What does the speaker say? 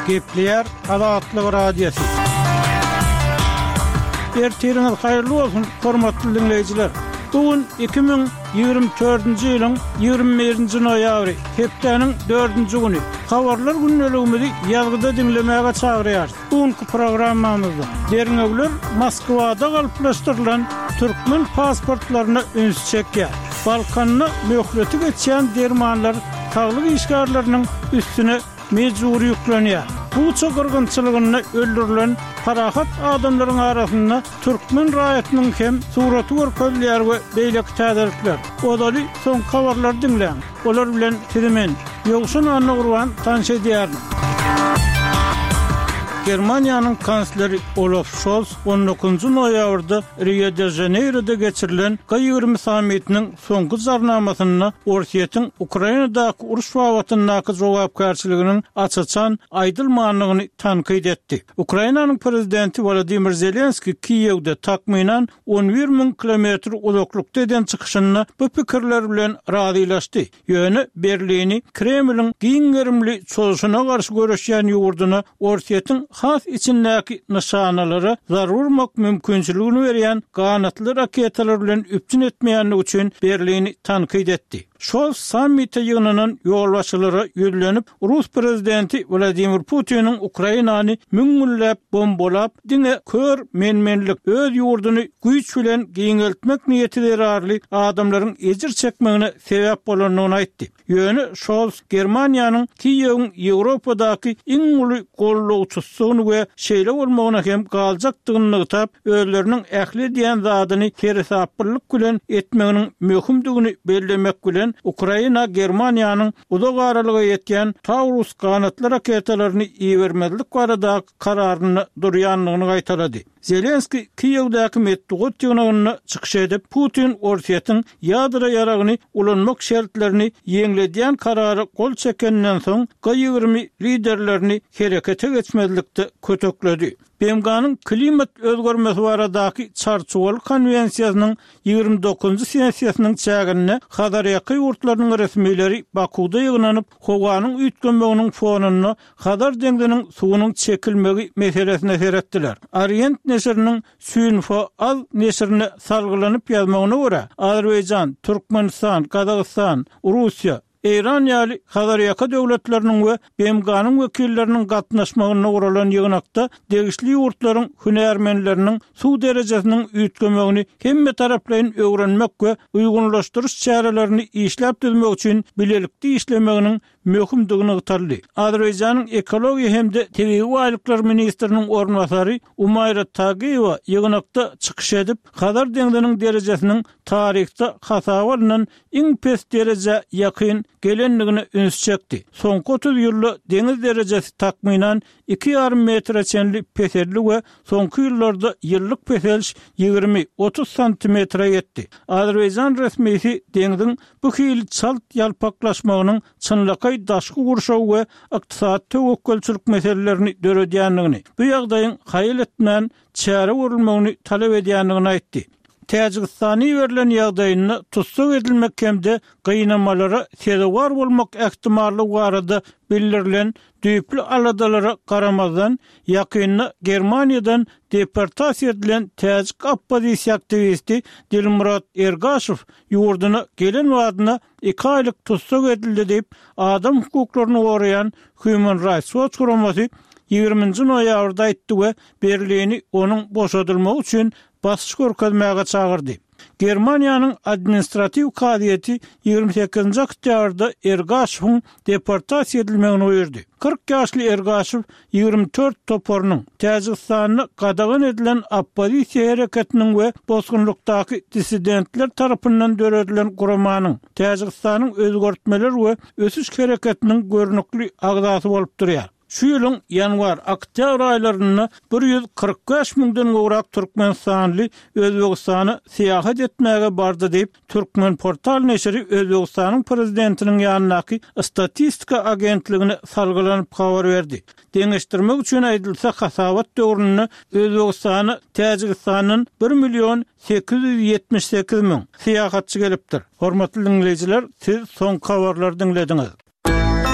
Gepler Azatlyk Radiosu. Ertiriniz hayırlı olsun hormatly dinleyijiler. Bugün 2024-nji ýylyň 21-nji noýabry, hepdeniň 4-nji güni. Habarlar günneligimizi ýazgyda dinlemäge çagyrýar. Bugünkü programmamyzda derňegler Moskwada galyplaşdyrylan türkmen pasportlaryna üns çekýär. Balkanyny möhleti geçýän dermanlar taglyk işgärlerini üstüne mejburi ýüklenýär. Bu çogurgunçylygyny öldürilen parahat adamlaryň arasynda türkmen raýatynyň hem suraty görkezýär we beýleki täzelikler. Odaly soň habarlar dinleň. Olar bilen Tirimen ýogşun anny gurban tanış edýär. Germaniýanyň kansleri Olaf Scholz 19-njy noýabrda Rio de Janeiro'da geçirilen G20 sammitiniň soňky jarnamasyna Orsiýetiň Ukrainadaky uruş wawatynyň jogapkärçiliginiň açaçan aýdylmanlygyny tankyd etdi. Ukrainanyň prezidenti Volodymyr Zelenski Kiýewde takminan 11.000 kilometr uzaklykda eden çykyşyny bu pikirler bilen razylaşdy. Ýöne Berlini Kremliň giňerimli çolşuna garşy görüşýän ýurduny Orsiýetiň has içindäki nişanalary zarurmak mümkinçiligini berýän ganatly raketalar bilen üpçün etmeýänligi üçin Berlini tankyd etdi. Scholz sammite ýygynynyň ýolbaşçylary ýüzlenip Rus prezidenti Vladimir Putiniň Ukrainany müňüllep bombolap diňe kör menmenlik öz ýurduny güýç bilen giňeltmek niýetileri adamlaryň ejir çekmegine sebäp bolanyny aýtdy. Ýöne Scholz Germaniýanyň Kiýewiň Ýewropadaky iň uly gollawçysyny we şeýle bolmagyna hem galjakdygyny ýytap, özleriniň ähli diýen zadyny keresaplyk bilen etmeginiň möhümdigini bellemek bilen Ukraina Germaniýanyň uzak aralyga ýetýän Taurus ganatly raketalaryny iýermezlik barada kararyny durýanlygyny gaýtardy. Zelenski Kiýewdäki metdugot ýygynyny çykyş edip Putin Orsiýetiň ýadra ýaragyny ulanmak şertlerini ýeňledýän karary gol çekenden soň G20 liderlerini herekete geçmezlikde kötökledi. BMG'nın klimat özgörmesi baradaky çarçuwaly konvensiýasynyň 29-njy sessiýasynyň çägine Hazaryaky ýurtlarynyň resmileri Bakuda ýygnanyp howanyň üýtgenmeginiň fonuny Hazar deňdiniň suwunyň çekilmegi meselesine seretdiler. Orient neşriniň Süýnfo az neşrine salgylanyp ýazmagyna görä Azerbaýjan, Türkmenistan, Kazakystan, Russiýa İran ýaly Hazaryaky döwletleriniň we BMG'nyň wekilleriniň gatnaşmagyna guralan ýygnakda degişli ýurtlaryň hünärmenleriniň suw derejesiniň üýtgemegini hemme taraplaryň öwrenmek we uýgunlaşdyryş çärelerini işläp düzmek üçin bilelikli işlemeginiň möhümdigini ýytardy. Azerbaýjanyň ekologiýa hemde tebii waýlyklar ministriniň ornbasary Umayra Tagiýewa ýygnakda çykyş edip Hazar deňdiniň derejesiniň tarihde hasawalynyň iň pes dereje ýakyn gelenligini üns çekdi. Soňky 30 ýylda deňiz derejesi takminan 2,5 metre çenli peserli we soňky ýyllarda ýyllyk peseliş 20-30 santimetre ýetdi. Azerbaýjan resmiýeti deňdiň bu hili çalt ýalpaklaşmagynyň çynlakay daşky gurşaw we ykdysat tewekkelçilik meselelerini döredýänligini, bu ýagdaýyň haýyl etmän çäre görülmegini talap edýänligini aýtdy. Täjikistany berilen ýagdaýyny tutsak edilmek hemde gynamalara sebäp bolmak ähtimallygy barada bildirilen düýpli aladalara garamazdan ýakynny Germaniýadan deportasiýa edilen täjik oppozisiýa aktivisti Dilmurat Ergashew ýurduny gelen wadyna 2 aýlyk tutsak edildi diýip adam hukuklaryny goraýan Human Rights Watch guramasy 20-nji noýabrda aýtdy we Berlini onuň boşadylmagy üçin basyş görkezmäge çagyrdy. Germaniýanyň administrativ kadiýeti 28-nji oktýabrda Ergashewyň deportasiýa edilmegini öýürdi. 40 ýaşly Ergashew 24 toporunyň Täjikistanyny gadagan edilen oppozisiýa hereketiniň we bozgunlukdaky dissidentler tarapyndan döredilen guramanyň Täjikistanyň özgörtmeler we ösüş hereketiniň görnükli agdasy bolup durýar. Şu ýylyň ýanwar-oktýabr aýlaryna 145.000-den gowrak Türkmenistanly Özbegistany syýahat etmäge bardy diýip Türkmen portal neşri Özbegistanyň prezidentiniň ýanynaky statistika agentligine salgylanyp habar berdi. Deňeşdirmek üçin aýdylsa hasawat döwrüne Özbegistany Täjikistanyň 1.878.000 syýahatçy gelipdir. Hormatly dinleýijiler, siz soň habarlary dinlediňiz.